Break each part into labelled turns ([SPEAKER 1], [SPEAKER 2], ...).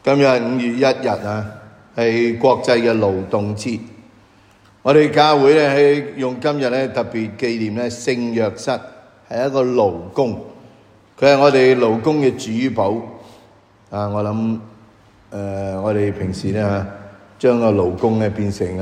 [SPEAKER 1] 今日5月1日啊，係國際嘅勞動節。我哋教會咧係用今日咧特別紀念咧聖約瑟，係一個勞工，佢係我哋勞工嘅主保。我諗我哋平時咧將個勞工咧變成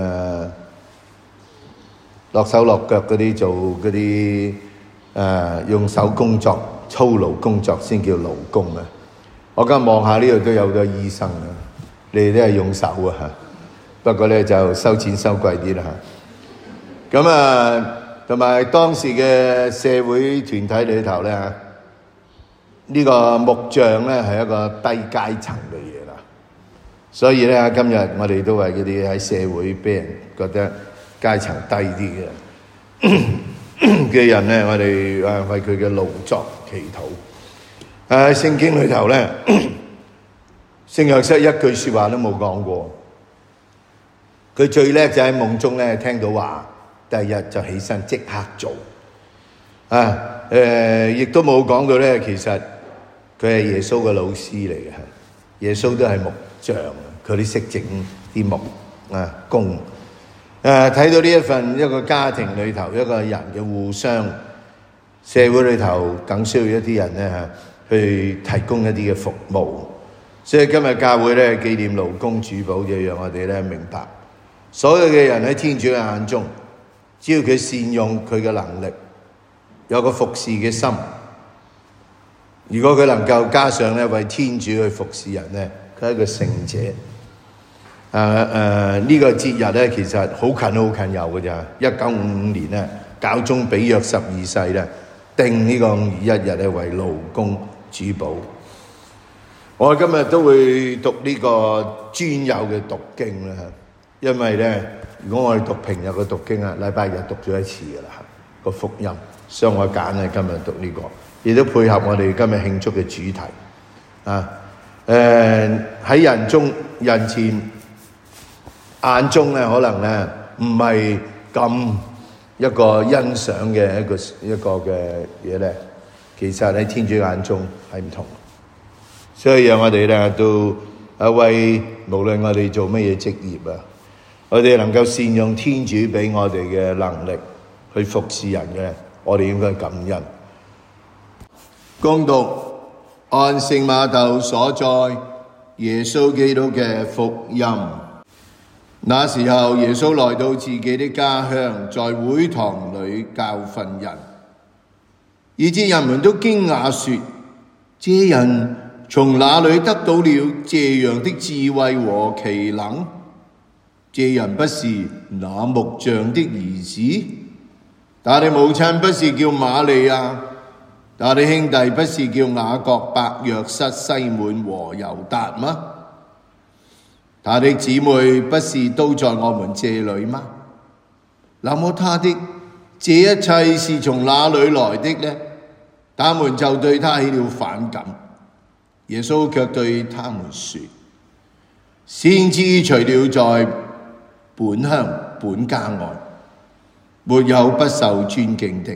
[SPEAKER 1] 落手落腳嗰啲做嗰啲用手工作、操勞工作先叫勞工啊！我今日望下呢度都有個醫生啊，你哋都係用手啊嚇，不過咧就收錢收貴啲啦嚇。咁同埋當時嘅社會團體裏頭咧，呢個木匠咧係一個低階層嘅嘢啦，所以咧今日我哋都係嗰啲喺社會俾人覺得階層低啲嘅人咧，我哋為佢嘅勞作祈禱。聖經裏頭咧，聖約瑟一句説話都冇講過。佢最叻就喺夢中咧聽到話，第二日就起身即刻做。亦都冇講到咧，其實佢係耶穌嘅老師嚟嘅。耶穌都係木匠，佢哋識整啲木工。睇到呢一個家庭裏頭一個人嘅互相，社會裏頭更需要一啲人咧去提供一啲嘅服務。所以今日教會咧紀念勞工主保，就讓我哋咧明白，所有嘅人喺天主嘅眼中，只要佢善用佢嘅能力，有個服侍嘅心，如果佢能夠加上咧為天主去服侍人咧，佢係一個聖者。呢個節日咧其實好近有嘅咋。1955年咧，教宗比約12世咧定呢個5月1日咧為勞工主保。我今日都會讀呢個專有嘅讀經啦，因為咧如果我哋讀平日嘅讀經禮拜日讀咗一次噶啦個福音，所以我揀咧今日讀呢個，亦都配合我哋今日慶祝嘅主題。喺人前眼中咧，可能咧唔係咁一個欣賞嘅一個嘅嘢咧，其實喺天主眼中係唔同。所以讓我哋咧都為無論我哋做乜嘢職業啊，我哋能夠善用天主俾我哋嘅能力去服侍人嘅，我哋應該感恩。恭讀按聖瑪竇所載耶穌基督嘅福音。那時候，耶穌來到自己的家鄉，在會堂裏教訓人，以致人們都驚訝說：這人從哪裏得到了這樣的智慧和奇能？這人不是那木匠的兒子？他的母親不是叫瑪利亞？他的兄弟不是叫雅各、伯、若瑟、西滿和猶達嗎？他的姊妹不是都在我們這裏嗎？那麼他的這一切是從哪裏來的呢？他們就對他起了反感。耶穌卻對他們說：先知除了在本鄉本家外，沒有不受尊敬的。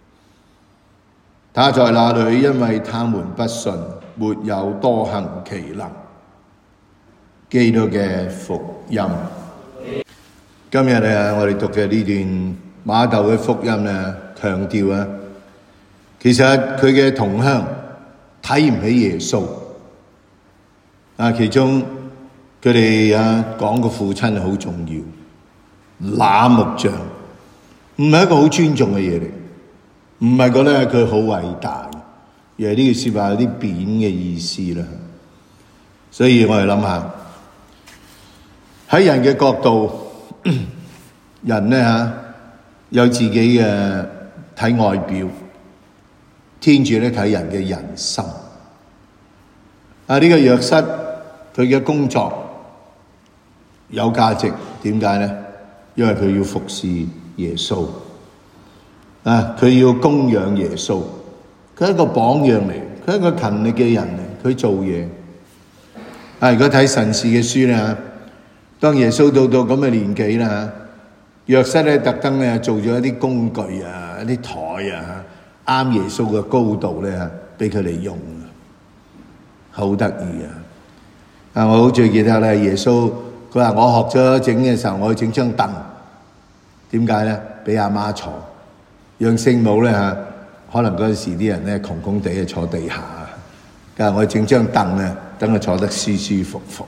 [SPEAKER 1] 他在那裏，因為他們不信，沒有多行奇能。基督嘅福音。今日我哋讀嘅呢段瑪竇嘅福音強調其實佢嘅同鄉睇唔起耶穌。其中佢哋講個父親好重要，那木匠唔係一個好尊重嘅嘢嚟，唔係覺得佢好偉大，而係呢句說話有啲貶嘅意思啦。所以我哋諗下。喺人嘅角度，人呢有自己嘅睇外表，天主咧睇人嘅人心。呢個約瑟佢嘅工作有價值，點解呢？因為佢要服侍耶穌，佢要供養耶穌，佢係一個榜樣嚟，佢係一個勤力嘅人嚟，佢做嘢。如果睇神事嘅書呢，當耶穌到咁嘅年紀啦，約瑟咧特登做咗一啲工具一啲台啱耶穌嘅高度咧，俾佢哋用，好得意我好最記得咧，耶穌佢話我學咗整嘅時候，我要整張凳。點解咧？俾阿媽坐，讓聖母咧可能嗰陣時啲人咧窮窮地坐地下，但係我整張凳咧，等佢坐得舒舒服服。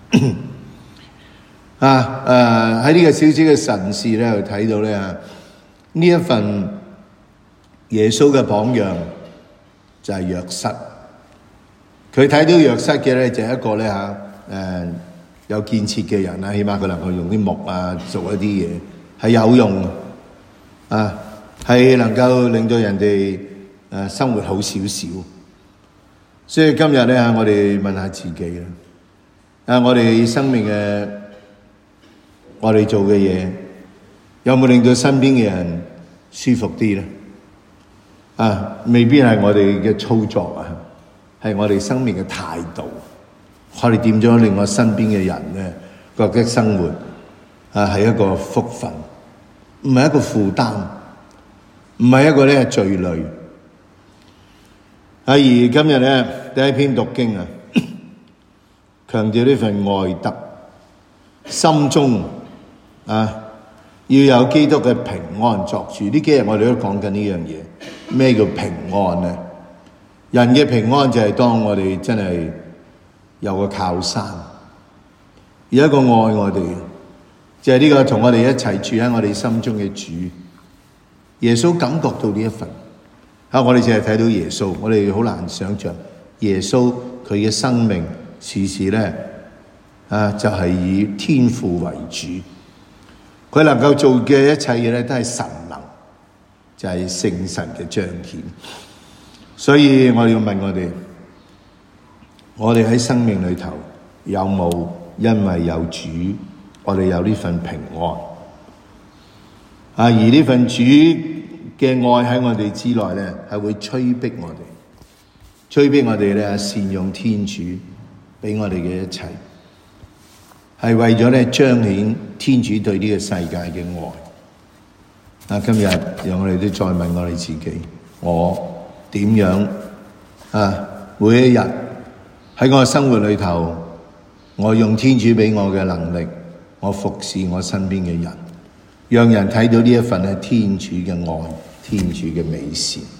[SPEAKER 1] 喺呢個小小嘅神事咧，就睇到咧呢一份耶穌嘅榜樣就係約瑟。佢睇到約瑟嘅咧就係一個咧有建設嘅人啦，起碼佢能夠用啲木做一啲嘢係有用係能夠令到人哋生活好少少。所以今日咧我哋問下自己啦，我哋生命嘅我哋做嘅嘢有冇令到身邊嘅人舒服啲咧？未必係我哋嘅操作係我哋生命嘅態度。我哋點樣令我身邊嘅人咧覺得生活係一個福分，唔係一個負擔，唔係一個咧罪累。而今日咧第一篇讀經強調呢份愛德，心中要有基督嘅平安作主。呢幾日我哋都講緊呢樣嘢，咩叫平安呢？人嘅平安就係當我哋真係有個靠山，有一個愛我哋，就係呢個同我哋一齊住喺我哋心中嘅主。耶穌感覺到呢一份，我哋淨係睇到耶穌，我哋好難想象耶穌佢嘅生命時時咧就係以天父為主，佢能夠做嘅一切嘢咧都係神能，就係聖神嘅彰顯。所以我要問我哋喺生命裏頭有冇因為有主，我哋有呢份平安而呢份主嘅愛喺我哋之內咧，係會催逼我哋咧善用天主俾我哋嘅一切，係為咗咧彰顯天主對呢個世界嘅愛。今日讓我哋都再問我哋自己，我點樣每一日喺我生活裏頭，我用天主俾我嘅能力，我服侍我身邊嘅人，讓人睇到呢一份係天主嘅愛，天主嘅美善。